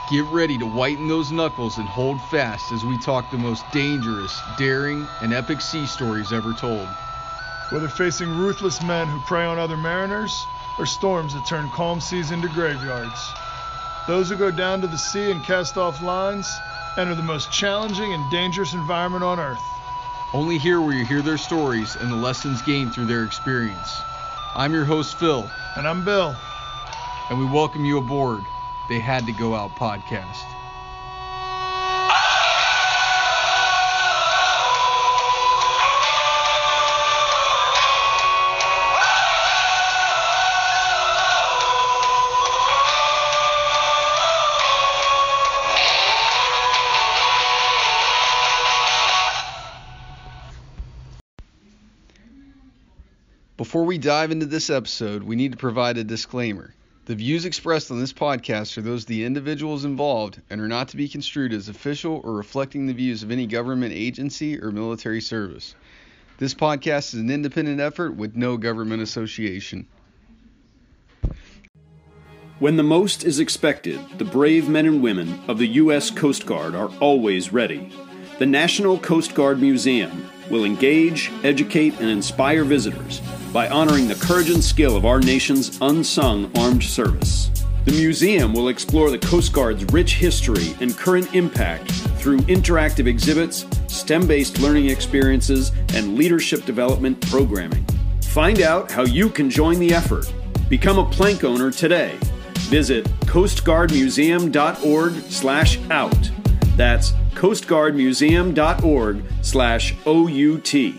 Get ready to whiten those knuckles and hold fast as we talk the most dangerous, daring, and epic sea stories ever told. Whether facing ruthless men who prey on other mariners, or storms that turn calm seas into graveyards, those who go down to the sea and cast off lines enter the most challenging and dangerous environment on Earth. Only here will you hear their stories and the lessons gained through their experience. I'm your host, Phil. And I'm Bill. And we welcome you aboard They Had to Go Out podcast. Before we dive into this episode, we need to provide a disclaimer. The views expressed on this podcast are those of the individuals involved and are not to be construed as official or reflecting the views of any government agency or military service. This podcast is an independent effort with no government association. When the most is expected, the brave men and women of the U.S. Coast Guard are always ready. The National Coast Guard Museum will engage, educate, and inspire visitors by honoring the courage and skill of our nation's unsung armed service. The museum will explore the Coast Guard's rich history and current impact through interactive exhibits, STEM-based learning experiences, and leadership development programming. Find out how you can join the effort. Become a plank owner today. Visit coastguardmuseum.org/out. That's coastguardmuseum.org/OUT.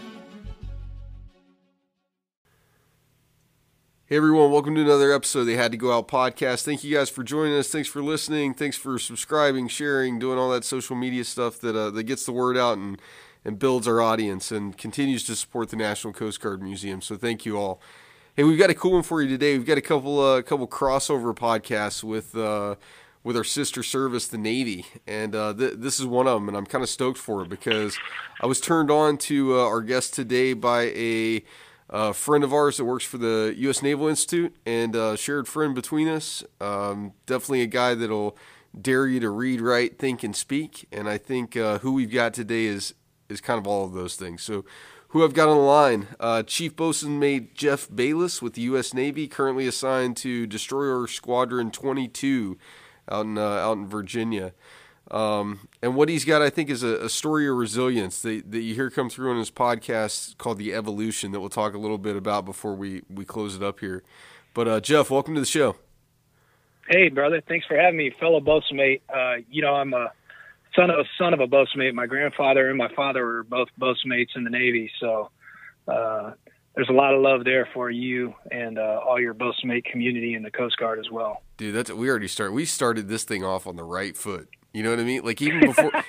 Hey everyone, welcome to another episode of They Had to Go Out podcast. Thank you guys for joining us. Thanks for listening. Thanks for subscribing, sharing, doing all that social media stuff that gets the word out and builds our audience and continues to support the National Coast Guard Museum. So thank you all. Hey, we've got a cool one for you today. We've got a couple crossover podcasts with our sister service, the Navy, and this is one of them, and I'm kind of stoked for it because I was turned on to our guest today by a friend of ours that works for the U.S. Naval Institute, and shared friend between us. Definitely a guy that'll dare you to read, write, think, and speak, and I think who we've got today is kind of all of those things. So who I've got on the line, Chief Bosun Mate Jeff Bayless with the U.S. Navy, currently assigned to Destroyer Squadron 22 out in Virginia. And what he's got, I think, is a story of resilience that you hear come through on his podcast called The Evolution that we'll talk a little bit about before we close it up here. But Jeff, welcome to the show. Hey, brother. Thanks for having me, fellow boatswain. I'm a son of a boatswain. My grandfather and my father were both boatswains in the Navy, so there's a lot of love there for you and all your boatswain community in the Coast Guard as well. Dude, we started this thing off on the right foot. You know what I mean? Like even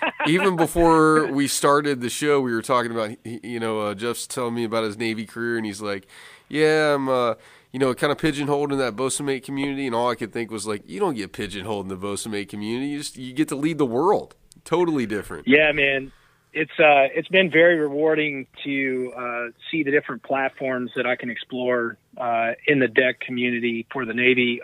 before we started the show, we were talking about, Jeff's telling me about his Navy career, and he's like, yeah, I'm, kind of pigeonholed in that boatswain community, and all I could think was like, you don't get pigeonholed in the boatswain community. You get to lead the world. Totally different. Yeah, man. It's been very rewarding to see the different platforms that I can explore in the deck community for the Navy.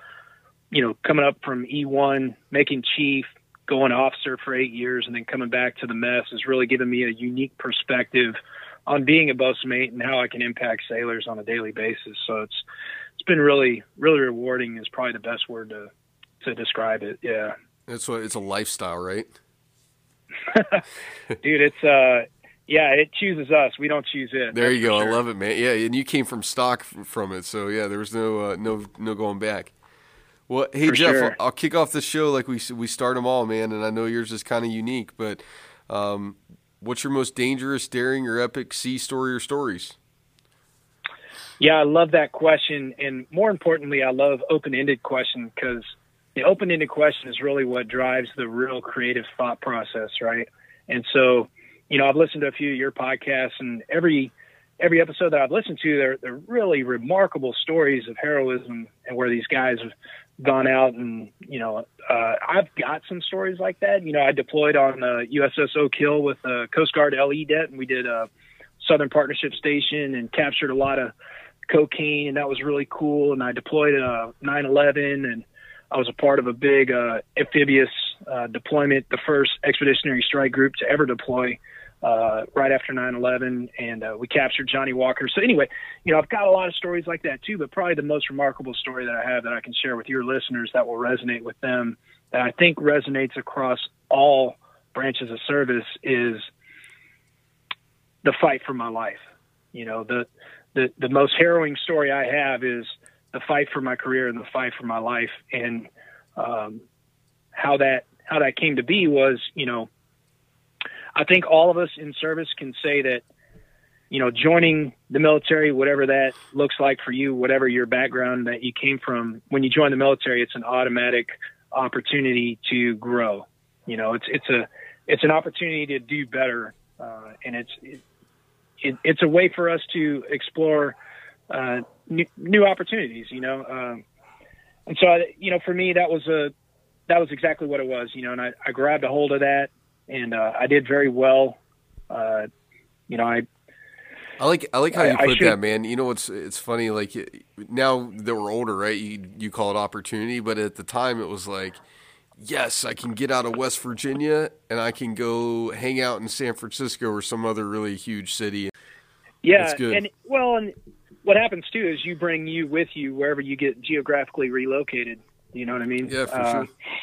Coming up from E1, making chief, going officer for 8 years, and then coming back to the mess has really given me a unique perspective on being a boatswain and how I can impact sailors on a daily basis. So it's been really, really rewarding is probably the best word to describe it. Yeah. It's a lifestyle, right? Dude, it chooses us. We don't choose it. There you go. Sure. I love it, man. Yeah, and you came from stock from it, so yeah, there was no going back. Well, hey for Jeff, sure. I'll kick off the show like we start them all, man, and I know yours is kind of unique, but what's your most dangerous, daring, or epic sea story or stories? Yeah, I love that question, and more importantly, I love open-ended questions because the open-ended question is really what drives the real creative thought process, right? And so, I've listened to a few of your podcasts, and every episode that I've listened to, they're really remarkable stories of heroism and where these guys have gone out and, I've got some stories like that. I deployed on USS Oak Hill with Coast Guard LE Det, and we did a Southern Partnership Station and captured a lot of cocaine, and that was really cool. And I deployed 9/11, and I was a part of a big amphibious deployment, the first expeditionary strike group to ever deploy right after 9/11, and we captured Johnny Walker. So anyway, I've got a lot of stories like that too, but probably the most remarkable story that I have that I can share with your listeners that will resonate with them, that I think resonates across all branches of service, is the fight for my life. The most harrowing story I have is the fight for my career and the fight for my life. And how that came to be was, I think all of us in service can say that, joining the military, whatever that looks like for you, whatever your background that you came from, when you join the military, it's an automatic opportunity to grow. It's an opportunity to do better. And it's a way for us to explore new opportunities, and so, for me, that was exactly what it was, and I grabbed a hold of that, and I did very well. I like how you put that, man. It's funny, like, now that we're older, right? You call it opportunity, but at the time it was like, yes, I can get out of West Virginia and I can go hang out in San Francisco or some other really huge city. Yeah, and what happens too is you bring you with you wherever you get geographically relocated. You know what I mean? Yeah, for sure.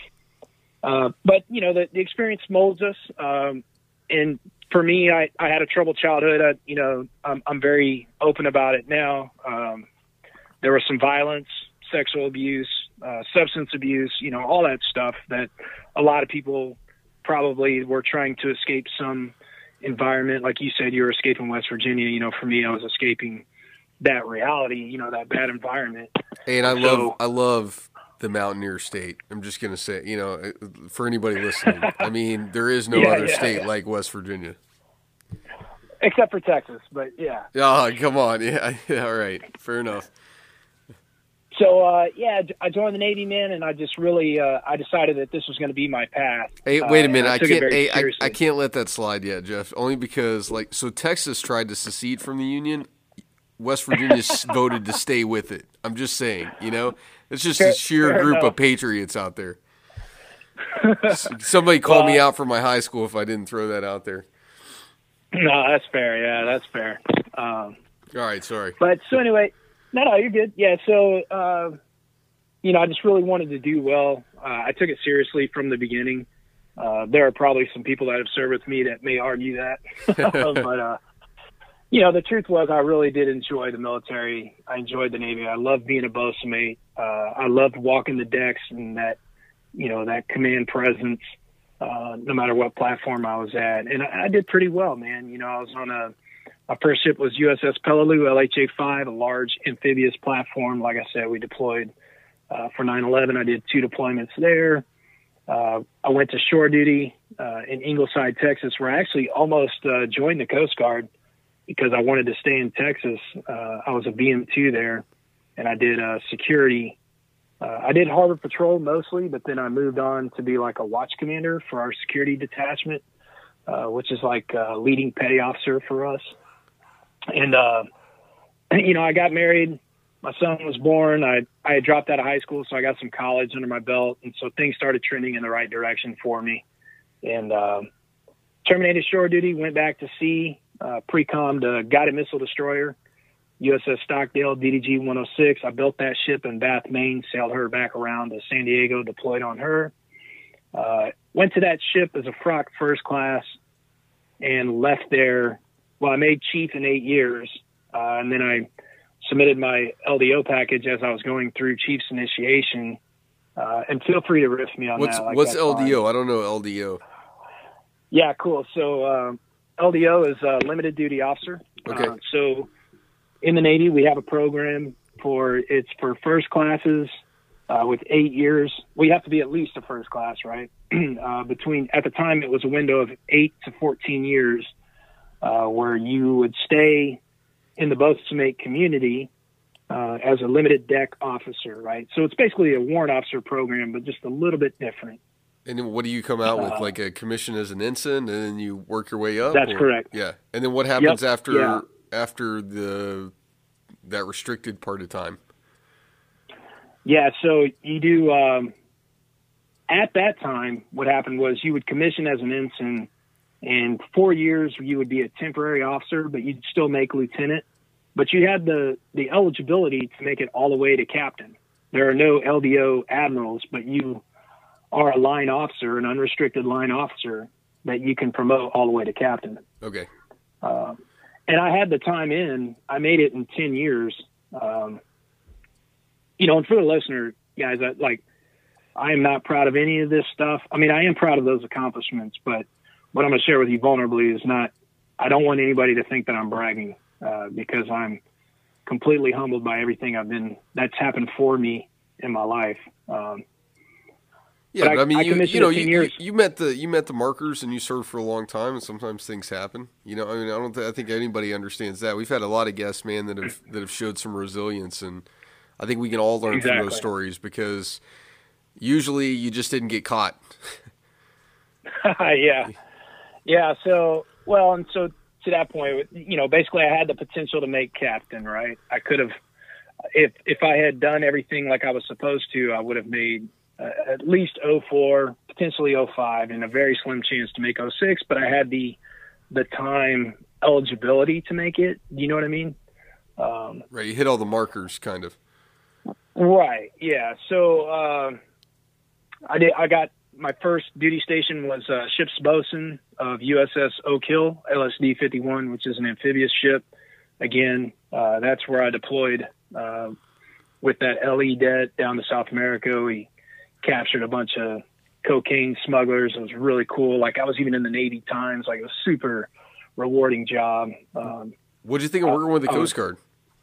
But the experience molds us. And for me, I had a troubled childhood. I'm very open about it now. There was some violence, sexual abuse, substance abuse, all that stuff that a lot of people probably were trying to escape some environment. Like you said, you were escaping West Virginia. For me, I was escaping that reality, that bad environment. And I love the Mountaineer State. I'm just going to say, for anybody listening, I mean, there is no other state like West Virginia. Except for Texas, but yeah. Oh, come on. Yeah. All right. Fair enough. So, I joined the Navy, man, and I just really, I decided that this was going to be my path. Hey, wait a minute. I can't let that slide yet, Jeff, only because, so Texas tried to secede from the Union. West Virginia voted to stay with it. I'm just saying, it's just a sheer group of patriots out there. Somebody called me out from my high school if I didn't throw that out there. No, that's fair. Yeah, that's fair. All right, sorry. But so anyway, no, you're good. Yeah, so, I just really wanted to do well. I took it seriously from the beginning. There are probably some people that have served with me that may argue that. But, the truth was I really did enjoy the military. I enjoyed the Navy. I loved being a bosun mate. I loved walking the decks and that, that command presence, no matter what platform I was at. And I did pretty well, man. I was on my first ship was USS Peleliu, LHA-5, a large amphibious platform. Like I said, we deployed for 9/11. I did 2 deployments there. I went to shore duty in Ingleside, Texas, where I actually almost joined the Coast Guard because I wanted to stay in Texas. I was a BM2 there, and I did security. I did harbor patrol mostly, but then I moved on to be like a watch commander for our security detachment, which is like leading petty officer for us. And, I got married. My son was born. I had dropped out of high school, so I got some college under my belt. And so things started trending in the right direction for me. And terminated shore duty, went back to sea, pre-commed a guided missile destroyer, USS Stockdale, DDG 106. I built that ship in Bath, Maine, sailed her back around to San Diego, deployed on her. Went to that ship as a frock first class and left there. Well, I made chief in 8 years, and then I submitted my LDO package as I was going through chief's initiation. And feel free to riff me on that. What's LDO? Fine. I don't know LDO. Yeah, cool. So LDO is a limited duty officer. Okay. So in the Navy, we have a program for first classes with 8 years. We have to be at least a first class, right? At the time, it was a window of 8 to 14 years. Where you would stay in the bosun mate community as a limited deck officer, right? So it's basically a warrant officer program, but just a little bit different. And then what do you come out with, like a commission as an ensign, and then you work your way up? That's correct. Yeah. And then what happens after that restricted part of time? Yeah, so you do, at that time, what happened was you would commission as an ensign, and 4 years you would be a temporary officer, but you'd still make lieutenant. But you had the eligibility to make it all the way to captain. There are no LDO admirals, but you are a line officer, an unrestricted line officer that you can promote all the way to captain. Okay. And I had the time I made it in 10 years. And for the listener, guys, I am not proud of any of this stuff. I mean, I am proud of those accomplishments, but what I'm going to share with you vulnerably is not, I don't want anybody to think that I'm bragging, because I'm completely humbled by everything that's happened for me in my life. Yeah, but I mean, you met the markers and you served for a long time, and sometimes things happen. I think anybody understands that. We've had a lot of guests, man, that have showed some resilience, and I think we can all learn from those stories, because usually you just didn't get caught. Yeah. So to that point, basically I had the potential to make captain, right? I could have, if I had done everything like I was supposed to, I would have made at least 04, potentially 05, and a very slim chance to make 06, but I had the time eligibility to make it. You know what I mean? Right. You hit all the markers kind of. Right. Yeah. So, I got my first duty station was ship's bosun of USS Oak Hill, LSD 51, which is an amphibious ship. Again, that's where I deployed with that LE det down to South America. We captured a bunch of cocaine smugglers. It was really cool. I was even in the Navy Times. It was a super rewarding job. What did you think of working with the Coast Guard?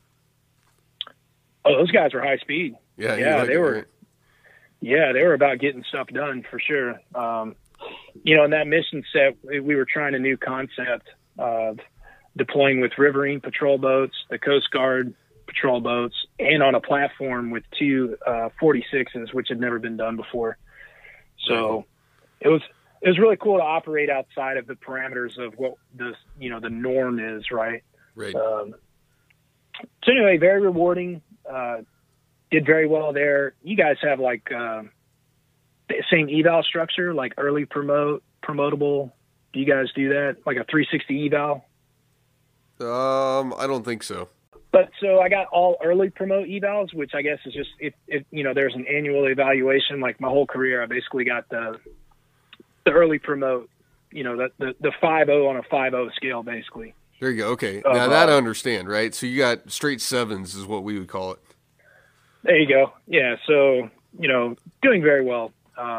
Oh, those guys were high speed. Yeah, they were. Right? Yeah, they were about getting stuff done for sure. In that mission set, we were trying a new concept of deploying with riverine patrol boats, the Coast Guard patrol boats, and on a platform with two 46s, which had never been done before. So it was really cool to operate outside of the parameters of what the norm is, right? Right. So anyway, very rewarding. Did very well there. You guys have the same eval structure, like early promotable. Do you guys do that? Like a 360 eval? I don't think so. But so I got all early promote evals, which I guess is just if there's an annual evaluation. Like my whole career, I basically got the early promote. The 5.0 on a 5.0 scale, basically. There you go. Okay, now that I understand, right? So you got straight 7s, is what we would call it. There you go. Yeah. So, doing very well.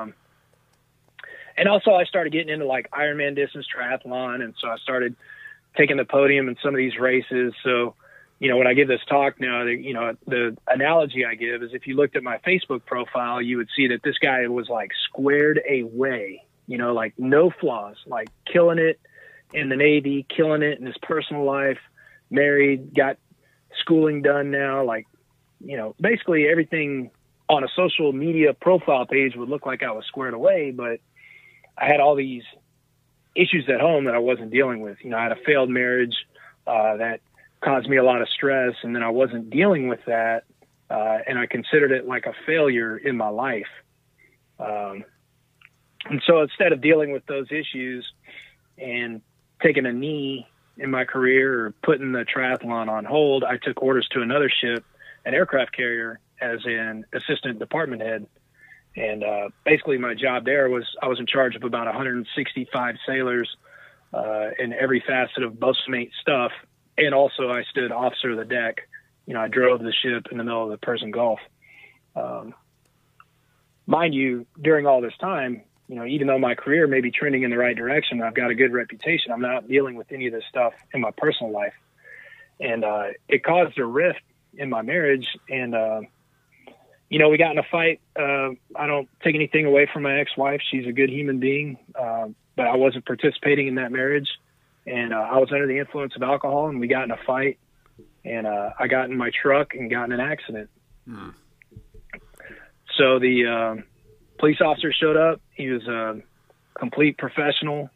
And also I started getting into Ironman distance triathlon. And so I started taking the podium in some of these races. So, when I give this talk now, the analogy I give is if you looked at my Facebook profile, you would see that this guy was squared away, no flaws, killing it in the Navy, killing it in his personal life, married, got schooling done now, basically everything on a social media profile page would look like I was squared away, but I had all these issues at home that I wasn't dealing with. I had a failed marriage that caused me a lot of stress, and then I wasn't dealing with that, and I considered it like a failure in my life. And so instead of dealing with those issues and taking a knee in my career or putting the triathlon on hold, I took orders to another ship, an aircraft carrier, as an assistant department head. And basically my job there was I was in charge of about 165 sailors in every facet of boatswainmate stuff. And also I stood officer of the deck. I drove the ship in the middle of the Persian Gulf. Mind you, during all this time, even though my career may be trending in the right direction, I've got a good reputation, I'm not dealing with any of this stuff in my personal life. And it caused a rift in my marriage. And, we got in a fight. I don't take anything away from my ex-wife. She's a good human being. But I wasn't participating in that marriage. And I was under the influence of alcohol, and we got in a fight. And I got in my truck and got in an accident. So the police officer showed up. He was a complete professional.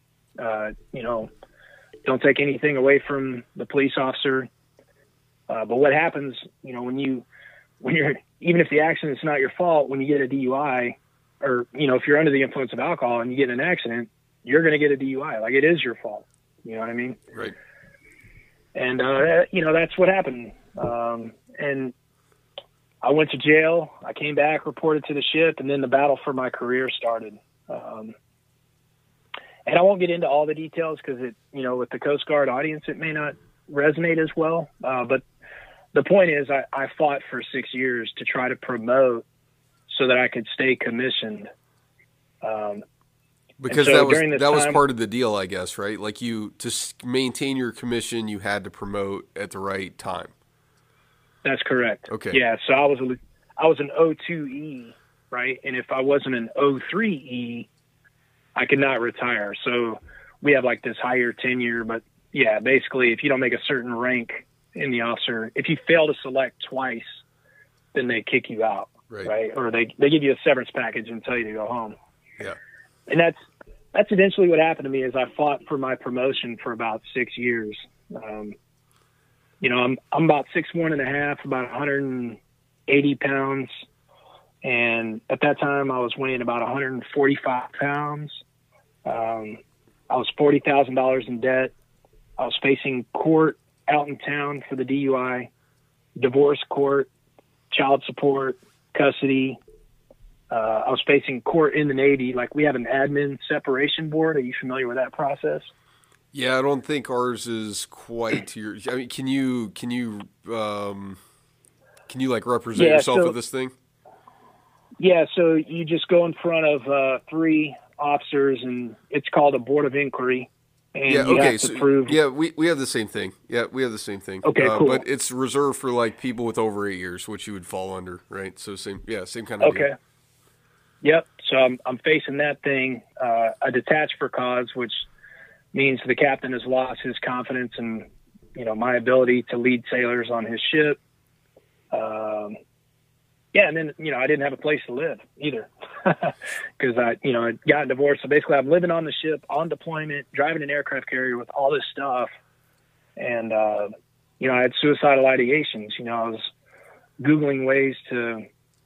Don't take anything away from the police officer. But what happens, when you even if the accident's not your fault, when you get a DUI, or, if you're under the influence of alcohol and you get in an accident, you're going to get a DUI. Like, it is your fault. You know what I mean? Right. And, that's what happened. And I went to jail. I came back, reported to the ship, and then the battle for my career started. And I won't get into all the details because with the Coast Guard audience, it may not resonate as well. But the point is I fought for 6 years to try to promote so that I could stay commissioned. Because so that was part of the deal, I guess, right? Like, to maintain your commission, you had to promote at the right time. That's correct. Okay. Yeah. So I was an O2E, right? And if I wasn't an O3E, I could not retire. So we have like this higher tenure, but yeah, basically if you don't make a certain rank in the officer, if you fail to select twice, then they kick you out. Right. Or they give you a severance package and tell you to go home. Yeah. And that's eventually what happened to me is I fought for my promotion for about 6 years. I'm about 6'1.5", about 180 pounds. And at that time I was weighing about 145 pounds. I was $40,000 in debt. I was facing court out in town for the DUI, divorce court, child support, custody. I was facing court in the Navy. Like, we have an admin separation board. Are you familiar with that process? Yeah, I don't think ours is quite to your. I mean, can you like represent yourself at this thing? Yeah, so you just go in front of 3 officers, and it's called a board of inquiry. And yeah, you okay. have to prove. Yeah, we have the same thing. Yeah, we have the same thing. Okay, cool. But it's reserved for like people with over 8 years, which you would fall under, right? So same kind of. Okay. Deal. Yep. So I'm facing that thing, a detached for cause, which means the captain has lost his confidence in, my ability to lead sailors on his ship. And then, I didn't have a place to live either because I got divorced. So basically I'm living on the ship, on deployment, driving an aircraft carrier with all this stuff. And, I had suicidal ideations. I was Googling ways to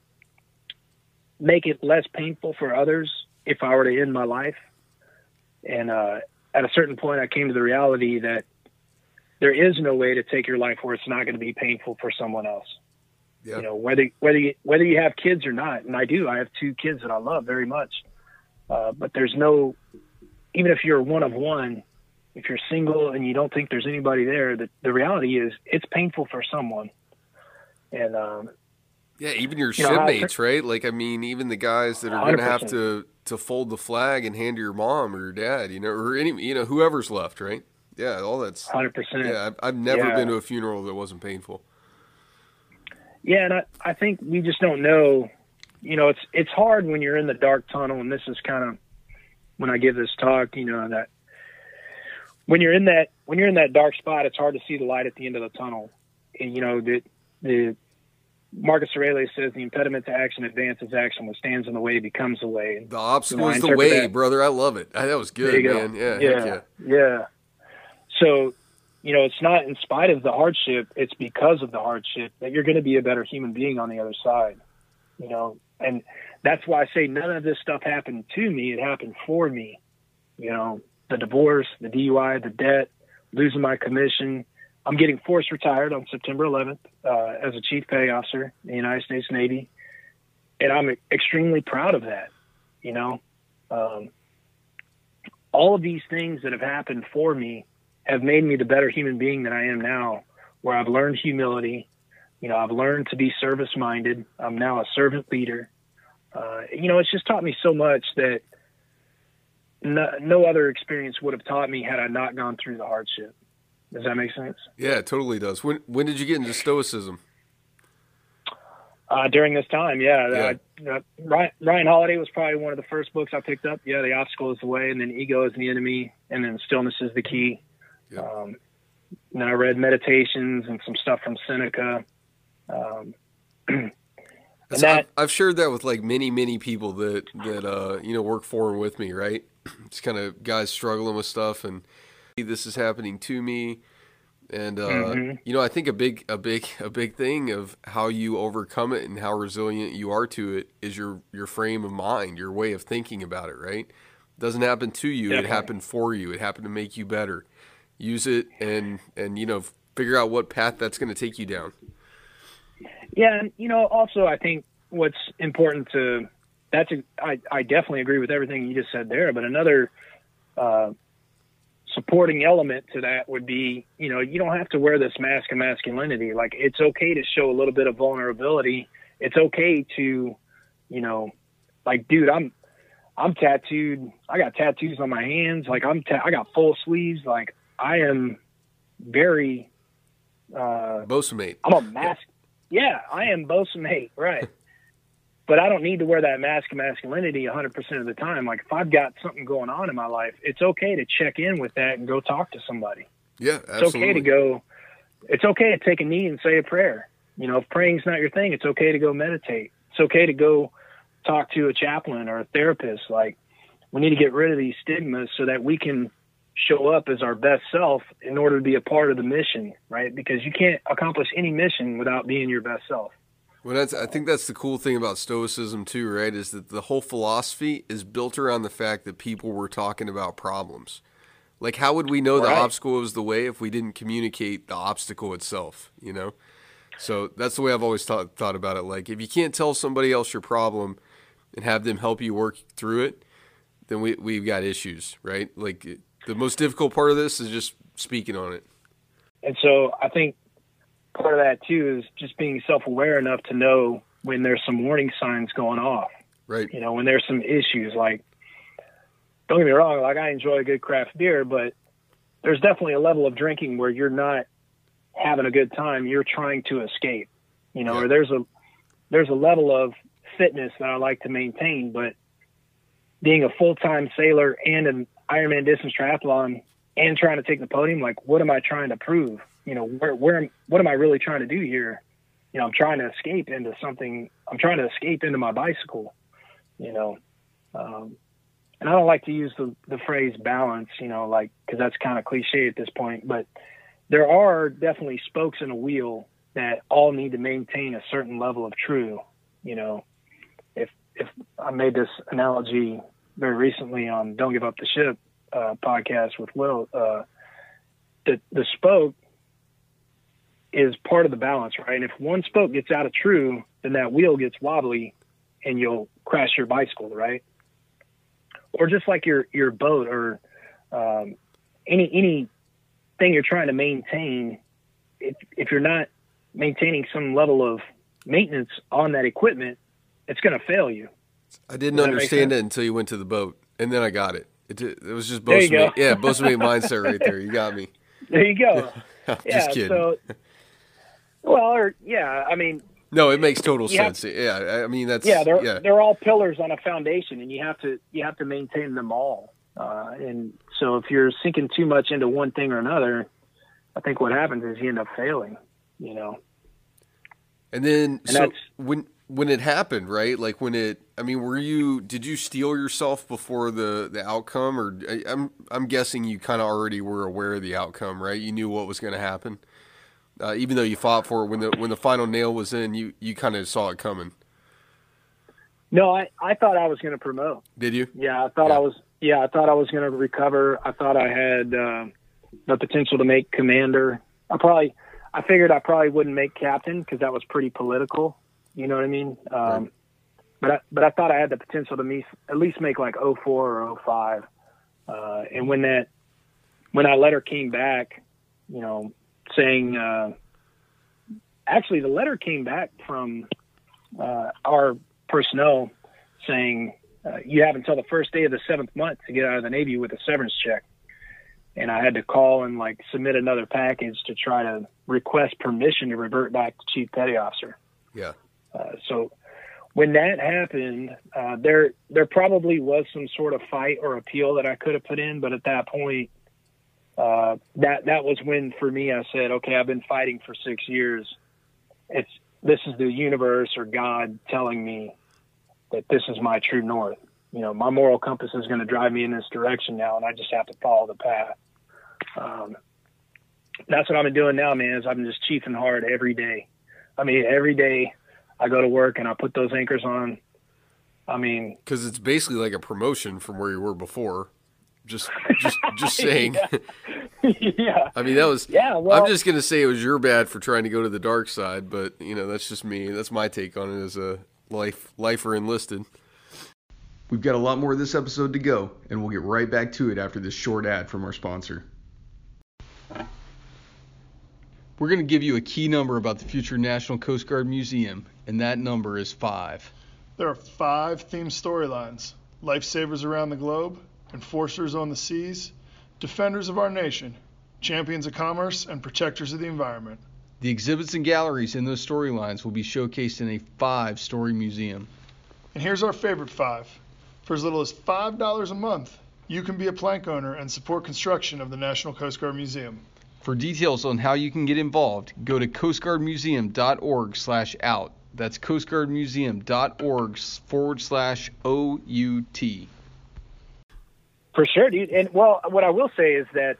make it less painful for others if I were to end my life. And at a certain point, I came to the reality that there is no way to take your life where it's not going to be painful for someone else. Yeah. Whether you have kids or not, and I do. I have 2 kids that I love very much. But there's no, even if you're one of one, if you're single and you don't think there's anybody there, the reality is it's painful for someone. And yeah, even your shipmates, right? Like, I mean, even the guys that are going to have to fold the flag and hand to your mom or your dad, or any, whoever's left, right? Yeah, all that's 100%. Yeah, I've never been to a funeral that wasn't painful. Yeah, and I think we just don't know. It's hard when you're in the dark tunnel, and this is kind of when I give this talk. That when you're in that dark spot, it's hard to see the light at the end of the tunnel. And the Marcus Aurelius says the impediment to action advances action. What stands in the way becomes the way. The obstacle is the way, brother. I love it. That was good, man. Yeah. So, it's not in spite of the hardship. It's because of the hardship that you're going to be a better human being on the other side. And that's why I say none of this stuff happened to me. It happened for me. The divorce, the DUI, the debt, losing my commission. I'm getting forced retired on September 11th as a chief petty officer in the United States Navy. And I'm extremely proud of that. All of these things that have happened for me have made me the better human being that I am now, where I've learned humility. I've learned to be service-minded. I'm now a servant leader. It's just taught me so much that no other experience would have taught me had I not gone through the hardship. Does that make sense? Yeah, it totally does. When did you get into Stoicism? During this time, yeah. Ryan Holiday was probably one of the first books I picked up. Yeah, The Obstacle is the Way, and then Ego is the Enemy, and then Stillness is the Key. Yeah. And then I read Meditations and some stuff from Seneca. I've shared that with like many people that work for and with me, right? It's kind of guys struggling with stuff, and this is happening to me. And I think a big thing of how you overcome it and how resilient you are to it is your frame of mind, your way of thinking about it, right? It doesn't happen to you, Definitely. It happened for you. It happened to make you better. Use it and figure out what path that's going to take you down. Yeah, and also I think what's important I definitely agree with everything you just said there, but another supporting element to that would be, you don't have to wear this mask of masculinity. Like, it's okay to show a little bit of vulnerability. It's okay to, like, dude, I'm tattooed. I got tattoos on my hands. Like, I got full sleeves. Like, I am very, Bosamate. I'm a mask. Yeah, I am Bosamate. Right. But I don't need to wear that mask of masculinity 100% of the time. Like, if I've got something going on in my life, it's okay to check in with that and go talk to somebody. Yeah, absolutely. It's okay to take a knee and say a prayer. If praying's not your thing, it's okay to go meditate. It's okay to go talk to a chaplain or a therapist. Like, we need to get rid of these stigmas so that we can show up as our best self in order to be a part of the mission, right? Because you can't accomplish any mission without being your best self. Well, I think that's the cool thing about Stoicism too, right? Is that the whole philosophy is built around the fact that people were talking about problems. Like, how would we know the obstacle was the way if we didn't communicate the obstacle itself, So that's the way I've always thought about it. Like, if you can't tell somebody else your problem and have them help you work through it, then we've got issues, right? Like, the most difficult part of this is just speaking on it. And so I think part of that too is just being self-aware enough to know when there's some warning signs going off. Right. When there's some issues. Like, don't get me wrong, like, I enjoy a good craft beer, but there's definitely a level of drinking where you're not having a good time. You're trying to escape, or there's a level of fitness that I like to maintain, but being a full-time sailor and an Ironman distance triathlon and trying to take the podium, like, what am I trying to prove? What am I really trying to do here? I'm trying to escape into something. I'm trying to escape into my bicycle, and I don't like to use the phrase balance, because that's kind of cliche at this point, but there are definitely spokes in a wheel that all need to maintain a certain level of true. If I made this analogy very recently on Don't Give Up the Ship podcast with Will, the spoke is part of the balance, right? And if one spoke gets out of true, then that wheel gets wobbly and you'll crash your bicycle, right? Or just like your boat or any thing you're trying to maintain, if you're not maintaining some level of maintenance on that equipment, it's going to fail you. I didn't understand it until you went to the boat, and then I got it. It was just Bosamate. Yeah, Bosamate mindset right there. You got me. There you go. Just kidding. So, I mean. No, it makes total sense. I mean, that's. Yeah, they're all pillars on a foundation, and you have to maintain them all. And so if you're sinking too much into one thing or another, I think what happens is you end up failing, And then, when it happened, right? Like did you steel yourself before the outcome, or I'm guessing you kind of already were aware of the outcome, right? You knew what was going to happen, even though you fought for it. When the final nail was in, you kind of saw it coming. No, I thought I was going to promote. Did you? Yeah, I thought I was. Yeah, I thought I was going to recover. I thought I had the potential to make commander. I figured I probably wouldn't make captain because that was pretty political. You know what I mean? Right. But I thought I had the potential to at least make like 04 or 05. And when that letter came back, saying, actually the letter came back from our personnel saying, you have until the first day of the 7th month to get out of the Navy with a severance check. And I had to call and submit another package to try to request permission to revert back to Chief Petty Officer. Yeah. So when that happened, there probably was some sort of fight or appeal that I could have put in, but at that point, that was when, for me, I said, okay, I've been fighting for 6 years. This is the universe or God telling me that this is my true north. My moral compass is going to drive me in this direction now, and I just have to follow the path. that's what I've been doing now, man, is I'm just chiefing hard every day. I mean, every day I go to work and I put those anchors on. I mean, because it's basically like a promotion from where you were before. Just saying. Yeah. I mean, that was. Yeah. Well, I'm just gonna say it was your bad for trying to go to the dark side, but that's just me. That's my take on it as a lifer enlisted. We've got a lot more of this episode to go, and we'll get right back to it after this short ad from our sponsor. We're going to give you a key number about the future National Coast Guard Museum, and that number is 5. There are 5 themed storylines: lifesavers around the globe, enforcers on the seas, defenders of our nation, champions of commerce, and protectors of the environment. The exhibits and galleries in those storylines will be showcased in a 5-story museum. And here's our favorite 5. For as little as $5 a month, you can be a plank owner and support construction of the National Coast Guard Museum. For details on how you can get involved, go to coastguardmuseum.org/out. That's coastguardmuseum.org/OUT. For sure, dude. And well, what I will say is that,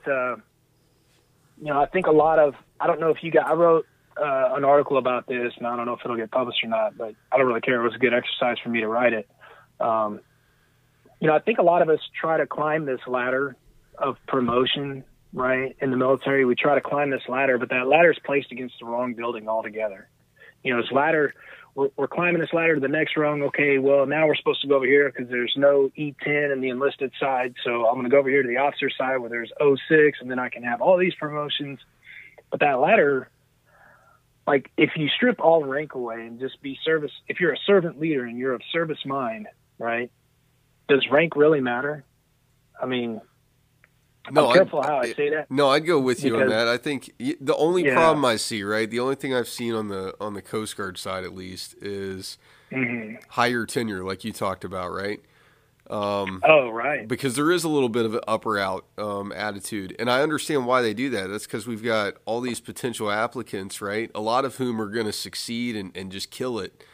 I think a lot of, I don't know if you got, I wrote an article about this, and I don't know if it'll get published or not, but I don't really care. It was a good exercise for me to write it. I think a lot of us try to climb this ladder of promotion, right? In the military, we try to climb this ladder, but that ladder is placed against the wrong building altogether. This ladder, we're climbing this ladder to the next rung. Okay, well, now we're supposed to go over here because there's no E10 in the enlisted side. So I'm going to go over here to the officer side where there's 06, and then I can have all these promotions. But that ladder, like, if you strip all rank away and just be service, if you're a servant leader and you're of service mind, right, does rank really matter? I mean, no, I'm careful how I say that. No, I'd go with you on that. I think the only problem I see, right, the only thing I've seen on the Coast Guard side at least is higher tenure, like you talked about, right? Right. Because there is a little bit of an up or out attitude, and I understand why they do that. That's because we've got all these potential applicants, right? A lot of whom are going to succeed and just kill it,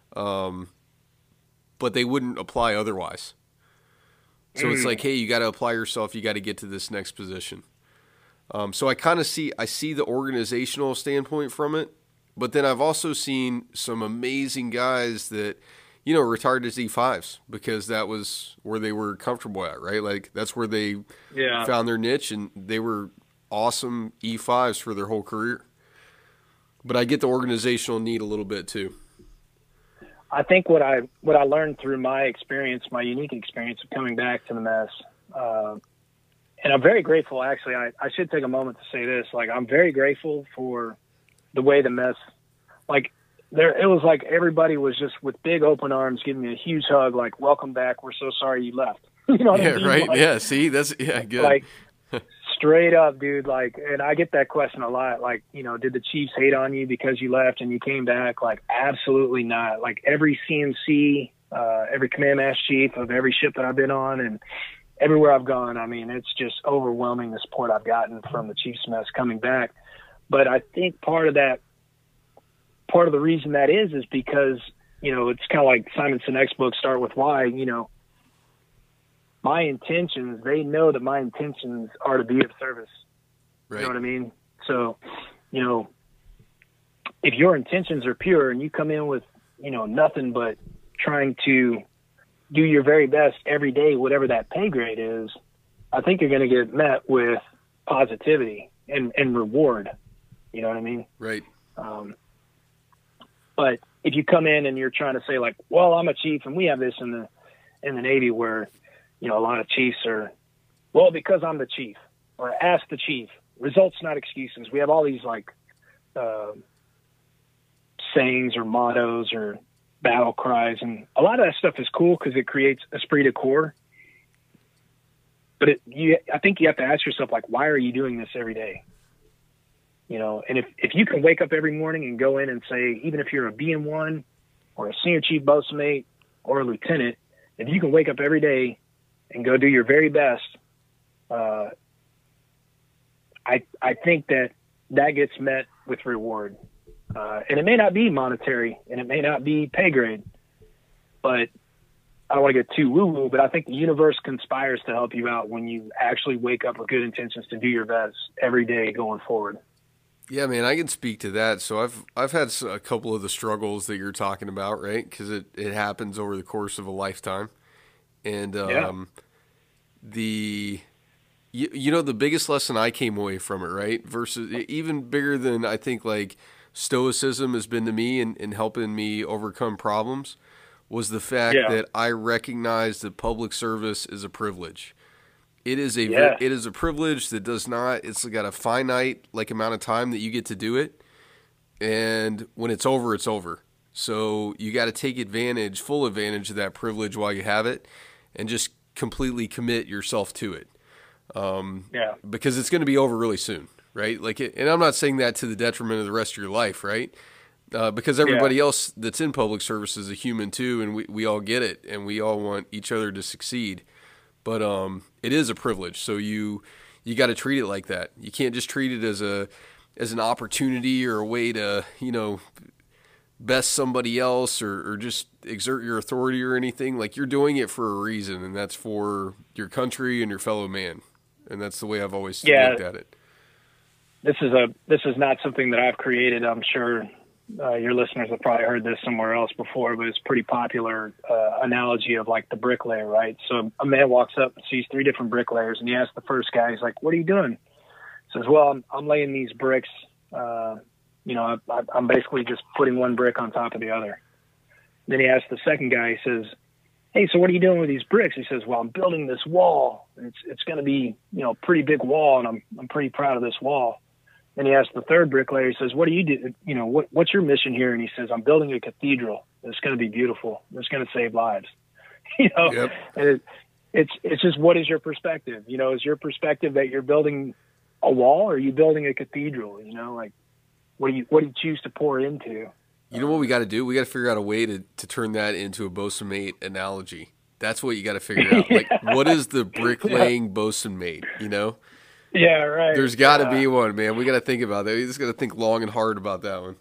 but they wouldn't apply otherwise. So it's like, hey, you got to apply yourself. You got to get to this next position. So I kind of see the organizational standpoint from it, but then I've also seen some amazing guys that, retired as E5s because that was where they were comfortable at, right? Like that's where they found their niche, and they were awesome E5s for their whole career. But I get the organizational need a little bit too. I think what I learned through my experience, my unique experience of coming back to the mess, and I'm very grateful, actually, I should take a moment to say this, like, I'm very grateful for the way the mess, like, it was like everybody was just with big open arms giving me a huge hug, like, welcome back, we're so sorry you left. You know what I mean? Right, like, see, that's, good. Like, straight up, dude, like, and I get that question a lot, like, did the Chiefs hate on you because you left and you came back? Like, absolutely not. Like, every CMC, every command master chief of every ship that I've been on and everywhere I've gone, I mean, it's just overwhelming the support I've gotten from the Chiefs mess coming back. But I think part of the reason that is because, it's kind of like Simon Sinek's book, Start With Why, my intentions, they know that my intentions are to be of service. Right. You know what I mean? So, if your intentions are pure and you come in with, nothing but trying to do your very best every day, whatever that pay grade is, I think you're going to get met with positivity and reward. You know what I mean? Right. But if you come in and you're trying to say like, well, I'm a chief and we have this in the Navy where, a lot of chiefs are, well, because I'm the chief, or ask the chief, results, not excuses. We have all these like sayings or mottos or battle cries. And a lot of that stuff is cool because it creates esprit de corps. But I think you have to ask yourself, like, why are you doing this every day? And if you can wake up every morning and go in and say, even if you're a BM1 or a senior chief boatswain or a lieutenant, if you can wake up every day and go do your very best, I think that gets met with reward. And it may not be monetary and it may not be pay grade, but I don't want to get too woo-woo, but I think the universe conspires to help you out when you actually wake up with good intentions to do your best every day going forward. Yeah, man, I can speak to that. So I've had a couple of the struggles that you're talking about, right? Because it happens over the course of a lifetime. And the biggest lesson I came away from it, right? Versus even bigger than I think like stoicism has been to me in helping me overcome problems, was the fact that I recognize that public service is a privilege. It is a privilege that does not, it's got a finite amount of time that you get to do it. And when it's over, it's over. So you got to take full advantage of that privilege while you have it, and just completely commit yourself to it. Because it's going to be over really soon, right? And I'm not saying that to the detriment of the rest of your life, right? Because everybody else that's in public service is a human too, and we all get it, and we all want each other to succeed. But it is a privilege, so you got to treat it like that. You can't just treat it as an opportunity or a way to best somebody else or just exert your authority or anything. Like, you're doing it for a reason, and that's for your country and your fellow man. And that's the way I've always looked at it. This is not something that I've created. I'm sure your listeners have probably heard this somewhere else before, but it's pretty popular analogy of like the bricklayer, right? So a man walks up and sees 3 different bricklayers, and he asks the first guy, he's like, "What are you doing?" He says, "Well, I'm laying these bricks. I'm basically just putting one brick on top of the other." Then he asks the second guy, he says, "Hey, so what are you doing with these bricks?" He says, "Well, I'm building this wall. It's going to be, a pretty big wall, and I'm pretty proud of this wall." Then he asks the third bricklayer, he says, "What do you do? What's your mission here?" And he says, "I'm building a cathedral. It's going to be beautiful. It's going to save lives." Yep. And it's just, what is your perspective? Is your perspective that you're building a wall, or are you building a cathedral? What do you choose to pour into? You know what we got to do? We got to figure out a way to turn that into a bosun mate analogy. That's what you got to figure out. Like, what is the bricklaying bosun mate? Yeah, right. There's got to be one, man. We got to think about that. We just got to think long and hard about that one.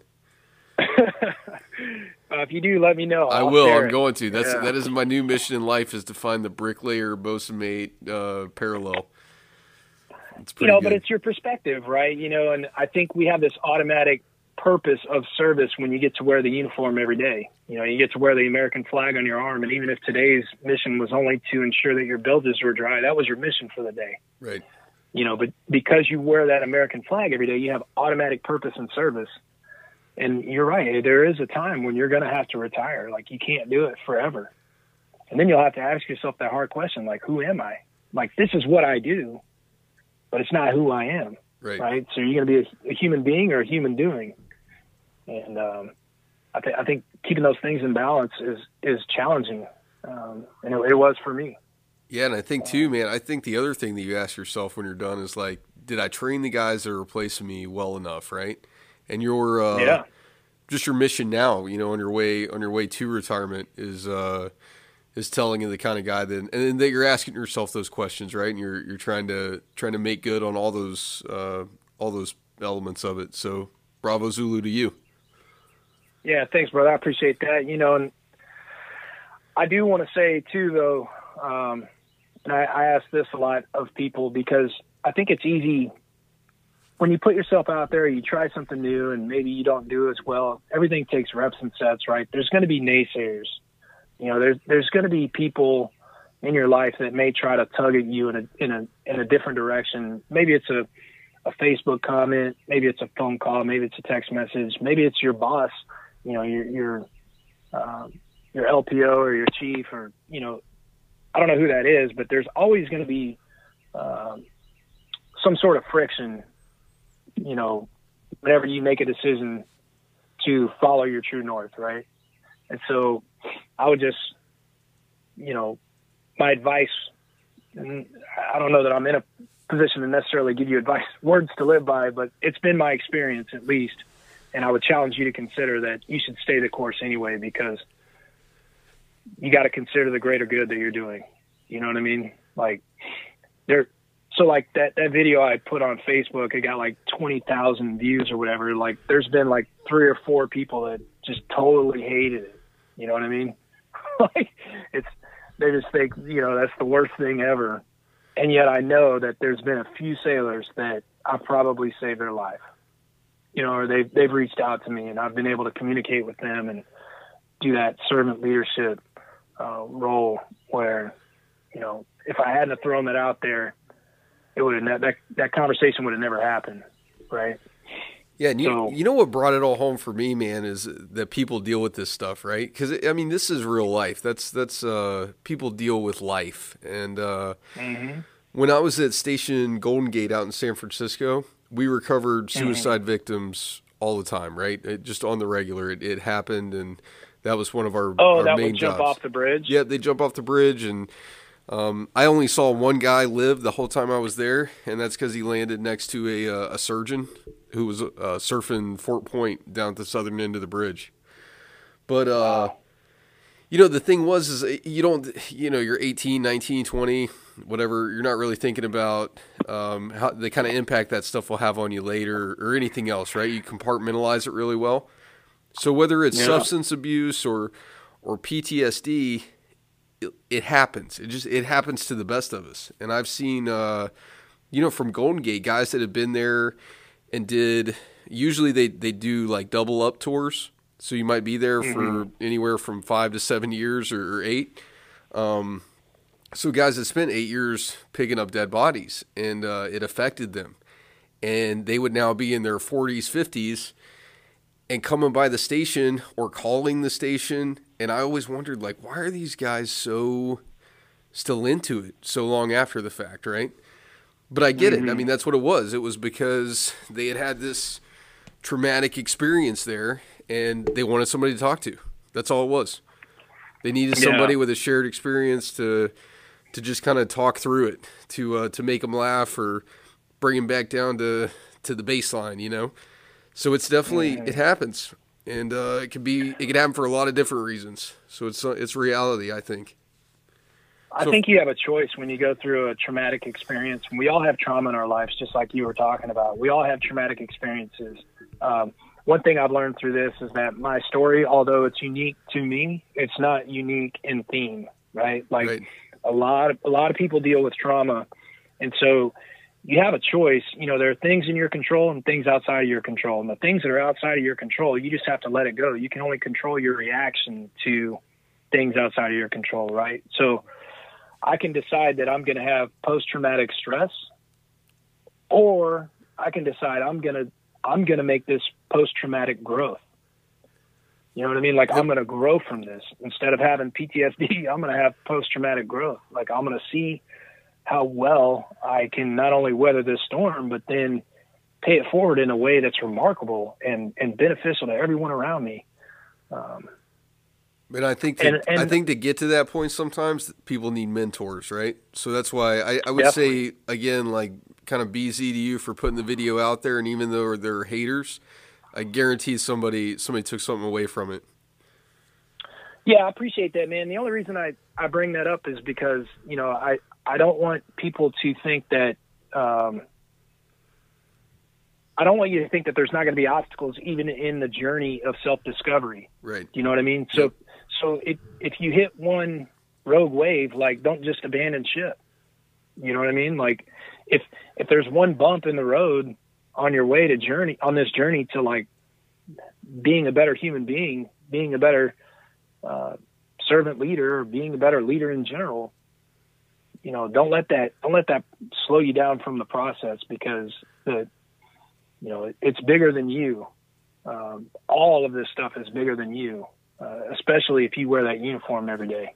If you do, let me know. I will. I'm going to. That is my new mission in life, is to find the bricklayer bosun mate parallel. It's pretty good. But it's your perspective, right? And I think we have this automatic purpose of service when you get to wear the uniform every day. You get to wear the American flag on your arm, and even if today's mission was only to ensure that your bilges were dry, that was your mission for the day. Right. But because you wear that American flag every day, you have automatic purpose and service. And you're right. There is a time when you're going to have to retire. Like, you can't do it forever. And then you'll have to ask yourself that hard question, like, who am I? Like, this is what I do, but it's not who I am. Right. So you're going to be a human being or a human doing. And I think keeping those things in balance is challenging. And it was for me. Yeah, and I think too, man, I think the other thing that you ask yourself when you're done is like, did I train the guys that are replacing me well enough, right? And your just your mission now, on your way to retirement is telling you the kind of guy that you're asking yourself those questions, right? And you're trying to make good on all those elements of it. So bravo Zulu to you. Yeah, thanks, brother. I appreciate that. And I do want to say too, though, and I ask this a lot of people, because I think it's easy when you put yourself out there, you try something new and maybe you don't do as well. Everything takes reps and sets, right? There's going to be naysayers. There's going to be people in your life that may try to tug at you in a different direction. Maybe it's a Facebook comment, maybe it's a phone call, maybe it's a text message, maybe it's your boss, your LPO or your chief, or I don't know who that is, but there's always going to be some sort of friction, whenever you make a decision to follow your true north, right? And so I would just, my advice, and I don't know that I'm in a position to necessarily give you advice, words to live by, but it's been my experience at least. And I would challenge you to consider that you should stay the course anyway, because you got to consider the greater good that you're doing. You know what I mean? Like that video I put on Facebook, it got like 20,000 views or whatever. Like, there's been like 3 or 4 people that just totally hated it. You know what I mean? Like, They just think, that's the worst thing ever. And yet I know that there's been a few sailors that I've probably saved their life, or they've reached out to me and I've been able to communicate with them and do that servant leadership role where, if I hadn't have thrown that out there, it would have that conversation would have never happened. Right. Yeah, and you know what brought it all home for me, man, is that people deal with this stuff, right? Because this is real life. That's people deal with life. And when I was at Station Golden Gate out in San Francisco, we recovered suicide victims all the time, right? Just on the regular, it happened, and that was one of our that main would jump jobs. Off the bridge. Yeah, they jump off the bridge, and I only saw one guy live the whole time I was there, and that's because he landed next to a surgeon who was surfing Fort Point down at the southern end of the bridge. But, the thing is you don't, you're 18, 19, 20, whatever. You're not really thinking about how the kind of impact that stuff will have on you later or anything else, right? You compartmentalize it really well. So whether it's substance abuse or PTSD, it happens. It happens to the best of us. And I've seen, from Golden Gate, guys that have been there and usually they do like double up tours. So you might be there for anywhere from 5 to 7 years or 8. So guys that spent 8 years picking up dead bodies, and it affected them. And they would now be in their 40s, 50s, and coming by the station or calling the station. And I always wondered, like, why are these guys so still into it so long after the fact, right? But I get it. That's what it was. It was because they had this traumatic experience there, and they wanted somebody to talk to. That's all it was. They needed somebody with a shared experience to just kind of talk through it, to make them laugh or bring them back down to the baseline, So it's definitely, it happens. And it could happen for a lot of different reasons. So it's reality, I think. I think you have a choice when you go through a traumatic experience. We all have trauma in our lives, just like you were talking about. We all have traumatic experiences. One thing I've learned through this is that my story, although it's unique to me, it's not unique in theme, right? Like right. a lot of people deal with trauma. And so you have a choice. There are things in your control and things outside of your control. And the things that are outside of your control, you just have to let it go. You can only control your reaction to things outside of your control, right? So I can decide that I'm going to have post-traumatic stress, or I can decide I'm going to make this post-traumatic growth. You know what I mean? Like, I'm going to grow from this. Instead of having PTSD, I'm going to have post-traumatic growth. Like, I'm going to see how well I can not only weather this storm, but then pay it forward in a way that's remarkable and beneficial to everyone around me. But I think I think to get to that point, sometimes people need mentors, right? So that's why I would say, again, like, kind of BZ to you for putting the video out there. And even though they're haters, I guarantee somebody took something away from it. Yeah, I appreciate that, man. The only reason I bring that up is because, I don't want people to think that I don't want you to think that there's not going to be obstacles even in the journey of self-discovery. Right. Do you know what I mean? So, if you hit one rogue wave, like, don't just abandon ship. You know what I mean? Like, if there's one bump in the road on your way on this journey to, like, being a better human being, being a better servant leader, or being a better leader in general, don't let that slow you down from the process, because it's bigger than you. All of this stuff is bigger than you, especially if you wear that uniform every day.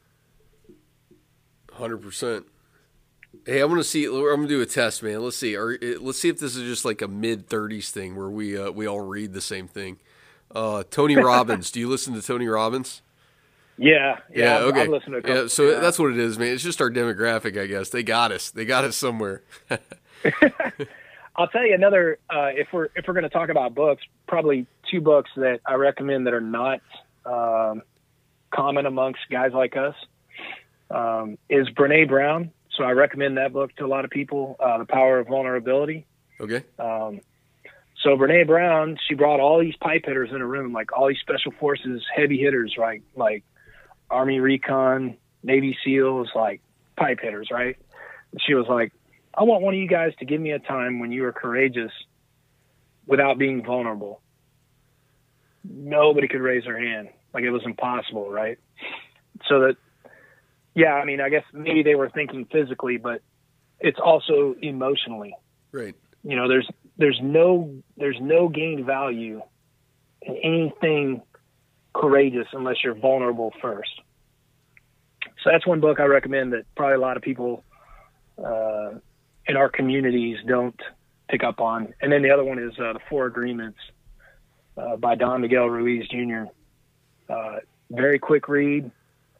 100%. Hey, I'm going to do a test, man. Let's see if this is just like a mid-30s thing where we all read the same thing. Tony Robbins. Do you listen to Tony Robbins? Yeah. Okay. I've listened to a couple, so that's what it is, man. It's just our demographic, I guess. They got us somewhere. I'll tell you another. If we're going to talk about books, probably 2 books that I recommend that are not common amongst guys like us is Brené Brown. So I recommend that book to a lot of people. The Power of Vulnerability. Okay. So Brené Brown, she brought all these pipe hitters in a room, like all these special forces heavy hitters, right? Like Army Recon, Navy SEALs, like pipe hitters, right? And she was like, I want one of you guys to give me a time when you were courageous without being vulnerable. Nobody could raise their hand. Like, it was impossible, right? So that, yeah, I mean, I guess maybe they were thinking physically, but it's also emotionally. Right. You know, there's no gained value in anything courageous unless you're vulnerable first. So that's one book I recommend that probably a lot of people in our communities don't pick up on. And then the other one is The Four Agreements by Don Miguel Ruiz Jr. Very quick read.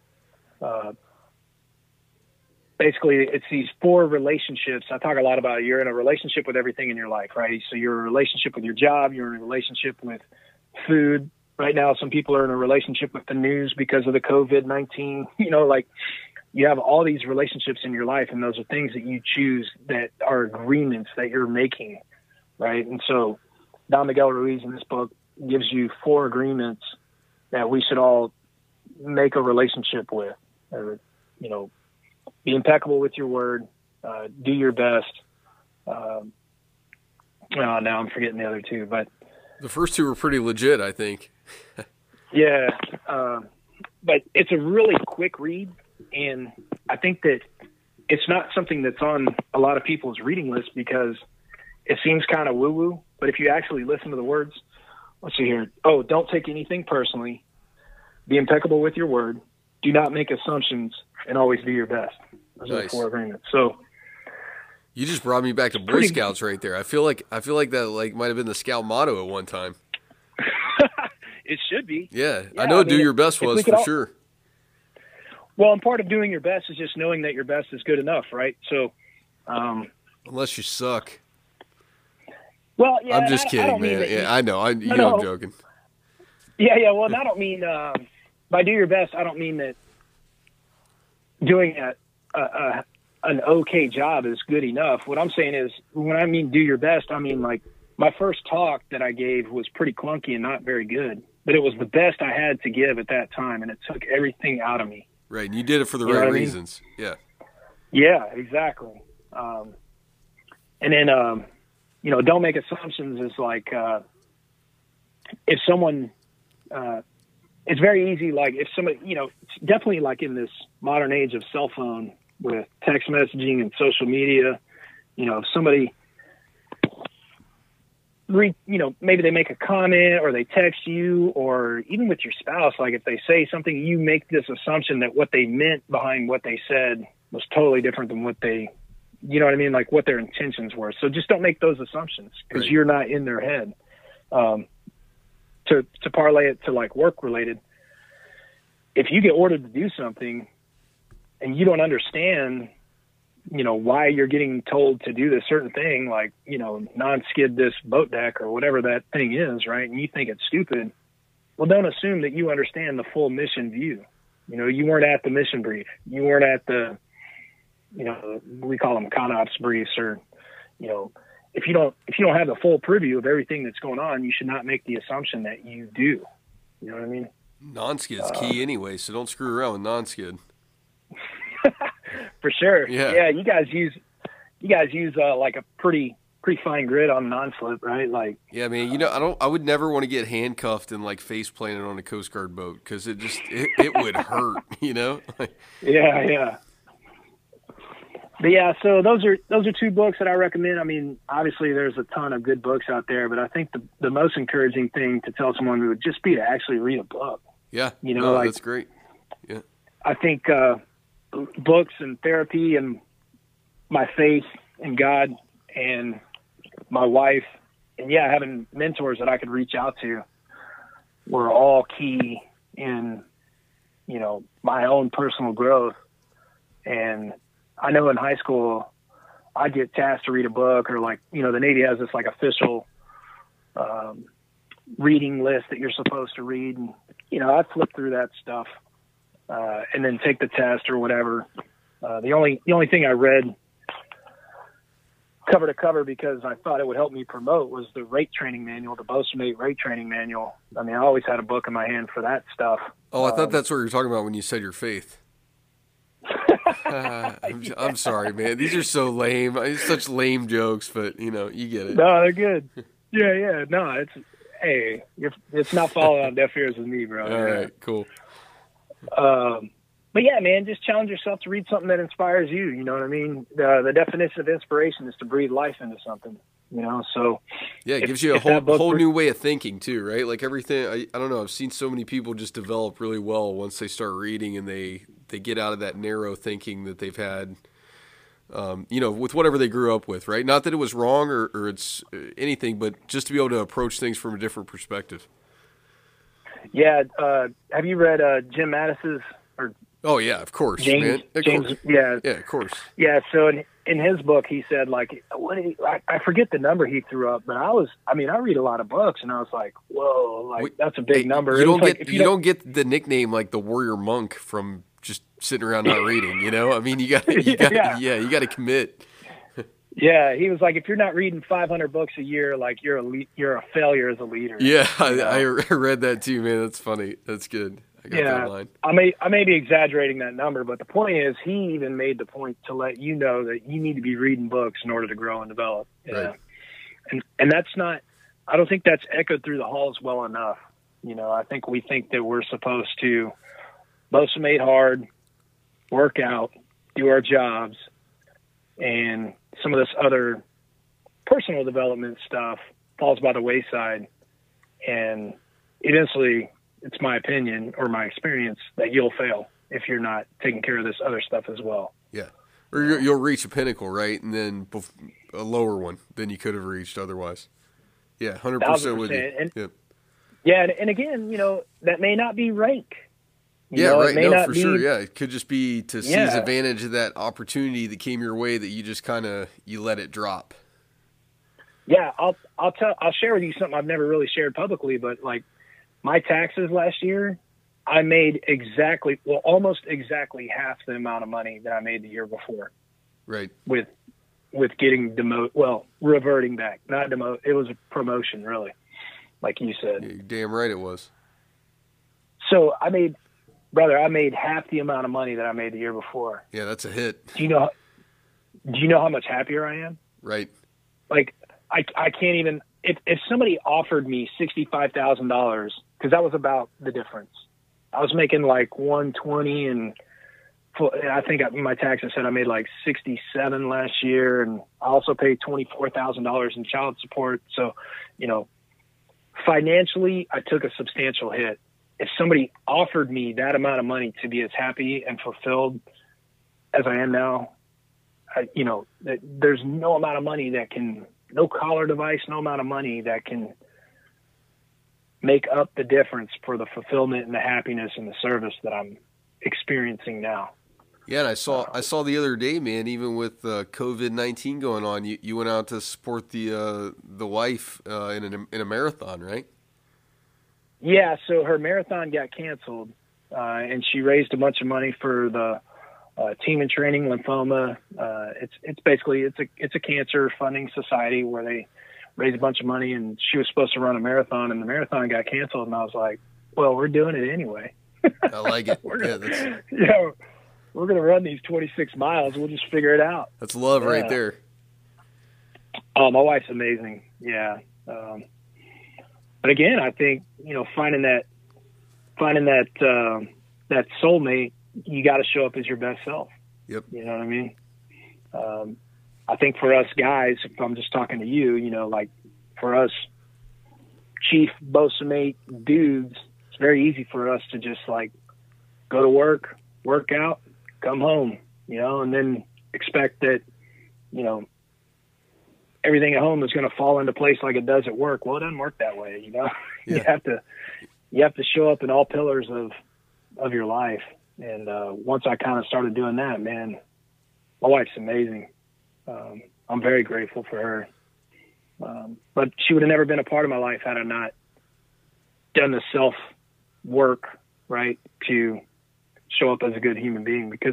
Basically, it's these 4 relationships. I talk a lot about you're in a relationship with everything in your life, right? So you're in a relationship with your job. You're in a relationship with food. Right now, some people are in a relationship with the news because of the COVID-19. You know, like, you have all these relationships in your life, and those are things that you choose that are agreements that you're making, right? And so Don Miguel Ruiz in this book gives you 4 agreements that we should all make a relationship with. Or, you know, be impeccable with your word, do your best. Now I'm forgetting the other 2, but the first 2 were pretty legit, I think. Yeah. But it's a really quick read. And I think that it's not something that's on a lot of people's reading list because it seems kind of woo-woo. But if you actually listen to the words, let's see here. Oh, don't take anything personally. Be impeccable with your word. Do not make assumptions, and always do your best. Those are the 4 agreements. So you just brought me back to Boy Scouts right there. I feel like that might have been the Scout motto at one time. It should be. Yeah, I know. Do your best was for sure. Well, and part of doing your best is just knowing that your best is good enough, right? So, unless you suck. Well, yeah, I'm just kidding, man. Yeah, I know. I'm joking. Yeah. Well, I don't mean by do your best. I don't mean that doing an okay job is good enough. What I'm saying is, when I mean do your best, I mean, like, my first talk that I gave was pretty clunky and not very good, but it was the best I had to give at that time, and it took everything out of me. Right, and you did it for the right reasons. Yeah. Yeah, exactly. And then, you know, don't make assumptions is like, if someone, it's very easy, like if somebody, you know, it's definitely like in this modern age of cell phone with text messaging and social media, you know, if somebody, you know, maybe they make a comment or they text you, or even with your spouse, like if they say something, you make this assumption that what they meant behind what they said was totally different than what they, you know what I mean? Like what their intentions were. So just don't make those assumptions because you're not in their head. To parlay it to like work related, if you get ordered to do something and you don't understand, you know, why you're getting told to do this certain thing, like, you know, non-skid this boat deck or whatever that thing is, right? And you think it's stupid. Well, don't assume that you understand the full mission view. You know, you weren't at the mission brief. You weren't at the, you know, we call them ConOps briefs, or, you know, if you don't have the full preview of everything that's going on, you should not make the assumption that you do. You know what I mean? Non-skid's key anyway, so don't screw around with non-skid. For sure. Yeah. You guys use like a pretty fine grid on non-slip, right? Like, yeah, man, you know, I would never want to get handcuffed and like face planted on a Coast Guard boat because it would hurt, you know? Yeah. But yeah, so those are 2 books that I recommend. I mean, obviously there's a ton of good books out there, but I think the most encouraging thing to tell someone would just be to actually read a book. Yeah. You know, like, that's great. Yeah. I think, books and therapy and my faith in God and my wife and having mentors that I could reach out to were all key in, you know, my own personal growth. And I know in high school I'd get tasked to read a book, or like, you know, the Navy has this like official reading list that you're supposed to read. And, you know, I'd flip through that stuff and then take the test or whatever. The only thing I read cover to cover because I thought it would help me promote was the rate training manual, the Bosun rate training manual. I mean, I always had a book in my hand for that stuff. Oh, I thought that's what you were talking about when you said your faith. I'm sorry, man. These are so lame. It's such lame jokes, but you get it. No, they're good. Yeah. No, it's not falling on deaf ears with me, bro. All right, cool. But yeah, man, just challenge yourself to read something that inspires you. You know what I mean? The definition of inspiration is to breathe life into something. So yeah, it gives you a whole new way of thinking too, right? Like everything. I don't know. I've seen so many people just develop really well once they start reading, and they get out of that narrow thinking that they've had. With whatever they grew up with, right? Not that it was wrong or it's anything, but just to be able to approach things from a different perspective. Yeah. Have you read Jim Mattis's? Oh yeah, of course, James, man. James, yeah, of course. Yeah. So in his book, he said I forget the number he threw up, but I read a lot of books, and I was like, whoa, that's a big number. You don't get the nickname like the Warrior Monk from just sitting around not reading. You got to commit. Yeah, he was like, if you're not reading 500 books a year, like you're a failure as a leader. Yeah, I read that too, man. That's funny. That's good. I got that line. I may be exaggerating that number, but the point is, he even made the point to let you know that you need to be reading books in order to grow and develop. Right. And that's not. I don't think that's echoed through the halls well enough. I think we think that we're supposed to mate hard, work out, do our jobs, and some of this other personal development stuff falls by the wayside. And eventually, it's my opinion or my experience that you'll fail if you're not taking care of this other stuff as well. Yeah. Or you'll reach a pinnacle, right? And then a lower one than you could have reached otherwise. Yeah, 100% with you. Yeah, and again, that may not be rank. Right. No, for sure. Yeah, it could just be to seize advantage of that opportunity that came your way that you just you let it drop. Yeah, I'll share with you something I've never really shared publicly, but like my taxes last year, I made almost exactly half the amount of money that I made the year before. Right. With getting reverting back, not demote. It was a promotion, really, like you said. You're damn right it was. So I made half the amount of money that I made the year before. Yeah, that's a hit. Do you know how much happier I am? Right. Like I can't even. If somebody offered me $65,000, because that was about the difference. I was making like 120, and I think my taxes said I made like 67 last year, and I also paid $24,000 in child support. So, financially, I took a substantial hit. If somebody offered me that amount of money to be as happy and fulfilled as I am now, there's no amount of money no collar device, no amount of money that can make up the difference for the fulfillment and the happiness and the service that I'm experiencing now. Yeah, and I saw the other day, man, even with COVID-19 going on, you went out to support the wife in a marathon, right? Yeah, so her marathon got canceled, and she raised a bunch of money for the Team in Training Lymphoma. It's basically it's a cancer funding society where they raise a bunch of money, and she was supposed to run a marathon, and the marathon got canceled, and I was like, well, we're doing it anyway. I like it. we're gonna run these 26 miles. We'll just figure it out. That's love right there. Oh, my wife's amazing. Yeah. But again, I think, finding that soulmate, you got to show up as your best self. Yep. You know what I mean? I think for us guys, if I'm just talking to you, like for us chief Bosa-mate dudes, it's very easy for us to just like go to work out, come home, and then expect that, everything at home is going to fall into place like it does at work. Well, it doesn't work that way. Yeah. You have to show up in all pillars of your life. And once I kind of started doing that, man, my wife's amazing. I'm very grateful for her. But she would have never been a part of my life had I not done the self work, right, to show up as a good human being, because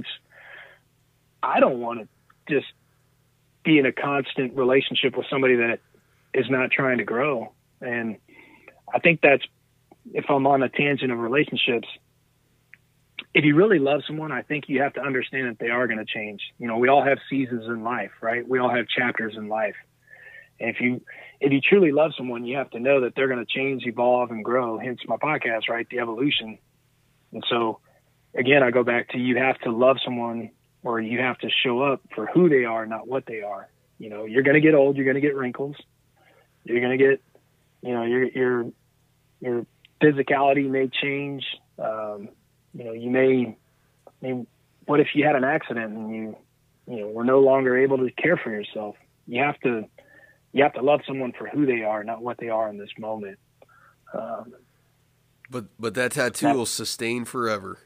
I don't want to just be in a constant relationship with somebody that is not trying to grow. And I think that's, if I'm on a tangent of relationships, if you really love someone, I think you have to understand that they are going to change. You know, we all have seasons in life, right? We all have chapters in life. And if you truly love someone, you have to know that they're going to change, evolve, and grow. Hence my podcast, right? The evolution. And so, again, I go back to, you have to love someone, or you have to show up for who they are, not what they are. You know, you're going to get old. You're going to get wrinkles. You're going to get, you know, your physicality may change. You know, you may, I mean, what if you had an accident and you know, were no longer able to care for yourself? You have to love someone for who they are, not what they are in this moment. But that tattoo will sustain forever.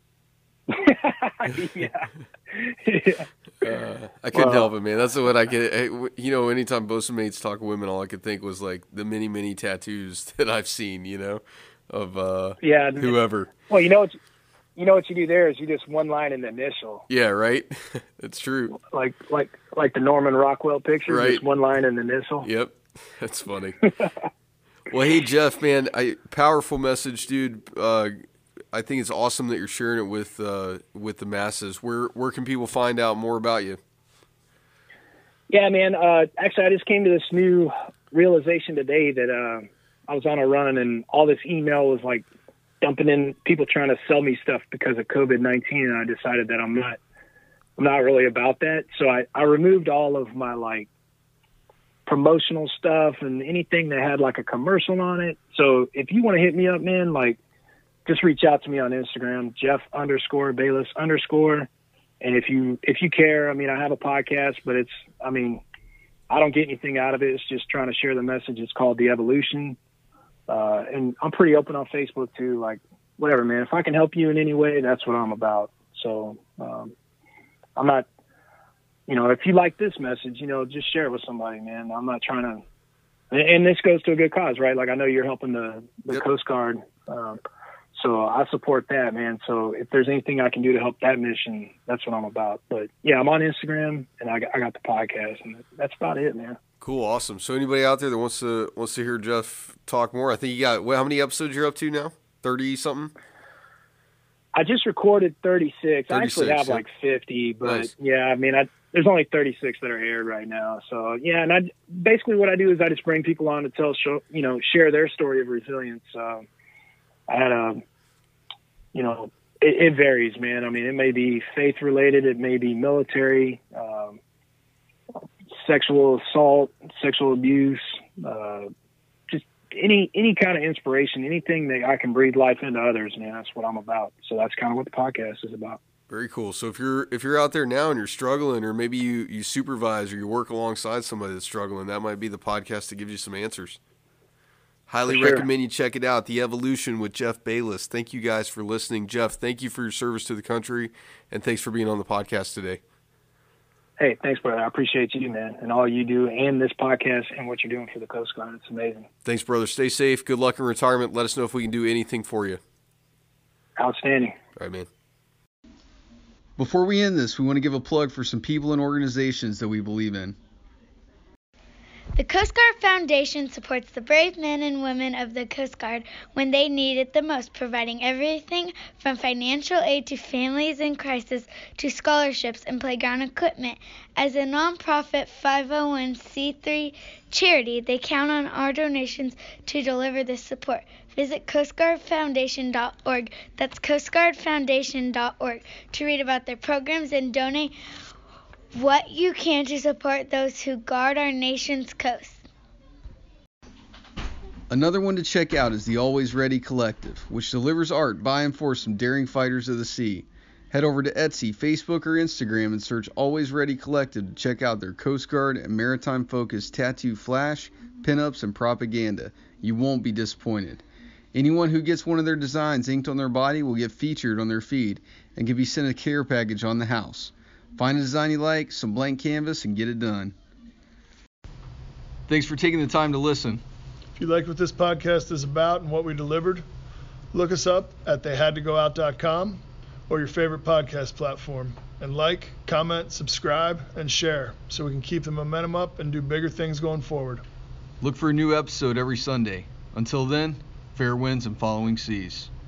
Yeah. I couldn't help it, man. That's what I get. You know, anytime Bosun mates talk women, all I could think was like the many tattoos that I've seen, you know, of whoever. Well, you know what you do there is you just one line in the initial. Yeah, right. That's true. Like the Norman Rockwell picture, right. Just one line in the initial. Yep, that's funny. Well, hey Jeff, man, powerful message, dude. I think it's awesome that you're sharing it with the masses. Where can people find out more about you? Yeah, man. Actually, I just came to this new realization today that I was on a run and all this email was like dumping in, people trying to sell me stuff because of COVID-19, and I decided that I'm not really about that. So I removed all of my like promotional stuff and anything that had like a commercial on it. So if you want to hit me up, man, like just reach out to me on Instagram, Jeff_Bayless_. And if you care, I mean, I have a podcast, but I don't get anything out of it. It's just trying to share the message. It's called The Evolution. And I'm pretty open on Facebook too, like whatever, man. If I can help you in any way, that's what I'm about. So, I'm not, you know, if you like this message, you know, just share it with somebody, man. I'm not trying to, and this goes to a good cause, right? Like I know you're helping the Yep. Coast Guard. So I support that, man. So if there's anything I can do to help that mission, that's what I'm about. But yeah, I'm on Instagram and I got the podcast, and that's about it, man. Cool, awesome. So anybody out there that wants to hear Jeff talk more, I think you got, how many episodes you're up to now? 30 something? I just recorded 36. I 36, actually have yeah. like 50, but Nice. yeah, I mean, there's only 36 that are aired right now. So yeah, and basically what I do is I just bring people on to share their story of resilience. I had it varies, man. I mean, it may be faith related, it may be military, sexual assault, sexual abuse, just any kind of inspiration, anything that I can breathe life into others, man. That's what I'm about. So that's kind of what the podcast is about. Very cool. So if you're out there now and you're struggling, or maybe you supervise or you work alongside somebody that's struggling, that might be the podcast to give you some answers. Highly For sure. recommend you check it out. The Evolution with Jeff Bayless. Thank you guys for listening. Jeff, thank you for your service to the country, and thanks for being on the podcast today. Hey, thanks, brother. I appreciate you, man, and all you do, and this podcast, and what you're doing for the Coast Guard. It's amazing. Thanks, brother. Stay safe. Good luck in retirement. Let us know if we can do anything for you. Outstanding. All right, man. Before we end this, we want to give a plug for some people and organizations that we believe in. The Coast Guard Foundation supports the brave men and women of the Coast Guard when they need it the most, providing everything from financial aid to families in crisis to scholarships and playground equipment. As a nonprofit 501c3 charity, they count on our donations to deliver this support. Visit coastguardfoundation.org. That's coastguardfoundation.org to read about their programs and donate what you can to support those who guard our nation's coast. Another one to check out is the Always Ready Collective, which delivers art by and for some daring fighters of the sea. Head over to Etsy, Facebook, or Instagram and search Always Ready Collective to check out their Coast Guard and maritime-focused tattoo flash, pinups, and propaganda. You won't be disappointed. Anyone who gets one of their designs inked on their body will get featured on their feed and can be sent a care package on the house. Find a design you like, some blank canvas, and get it done. Thanks for taking the time to listen. If you like what this podcast is about and what we delivered, look us up at theyhadtogoout.com or your favorite podcast platform, and like, comment, subscribe, and share so we can keep the momentum up and do bigger things going forward. Look for a new episode every Sunday. Until then, fair winds and following seas.